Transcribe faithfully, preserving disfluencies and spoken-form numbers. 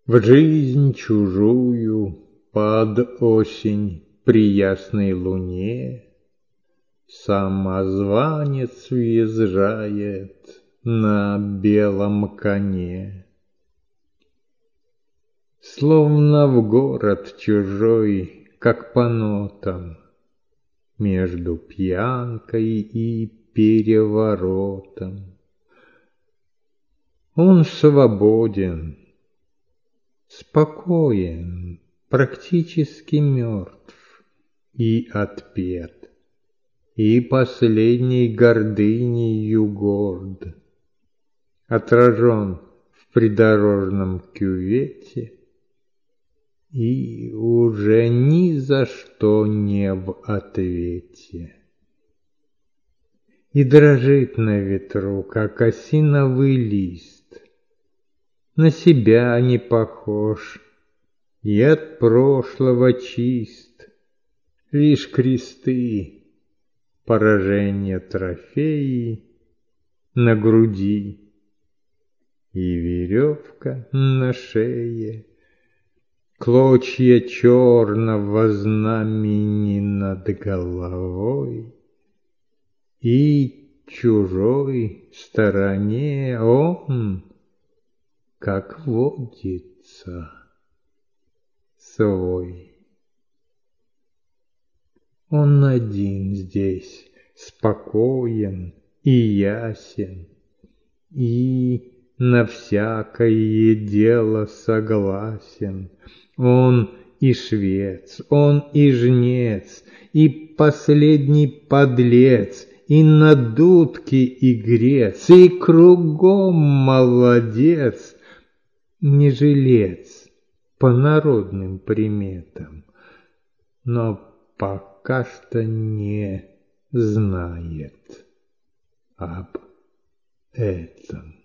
В жизнь чужую под осень при ясной луне Самозванец въезжает на белом коне. Словно в город чужой, как по нотам, Между пьянкой и переворотом. Он свободен, спокоен, практически мертв и отпет, и последней гордынею горд. Отражен в придорожном кювете и уже ни за что не в ответе. И дрожит на ветру, как осиновый лист, на себя не похож и от прошлого чист. Лишь кресты, поражения трофеи на груди и веревка на шее, клочья черного знамени над головой. И чужой стороне он, как водится, свой. Он один здесь, спокоен и ясен, и на всякое дело согласен. Он и швец, он и жнец, и последний подлец, и на дудке игрец, и кругом молодец, не жилец по народным приметам, но пока что не знает об этом.